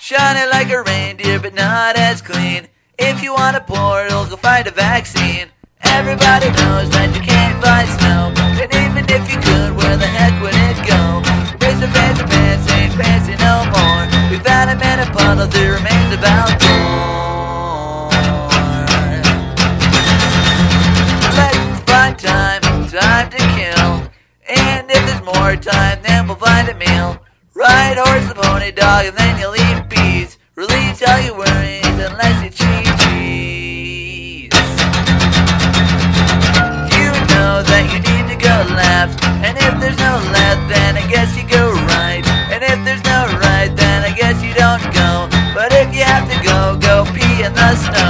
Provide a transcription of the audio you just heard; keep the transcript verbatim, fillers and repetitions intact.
Shining like a reindeer, but not as clean. If you want a portal, go find a vaccine. Everybody knows that you can't fly snow, and even if you could, where the heck would it go? Raise the fancy pants, ain't fancy no more. We found him in a puddle, there remains about more. Let's find time, time to kill, and if there's more time, then we'll find a meal. Ride horse and pony dog, and then you'll eat peas. Release all your worries, unless you cheat cheese. You know that you need to go left, and if there's no left, then I guess you go right. And if there's no right, then I guess you don't go. But if you have to go, go pee in the snow.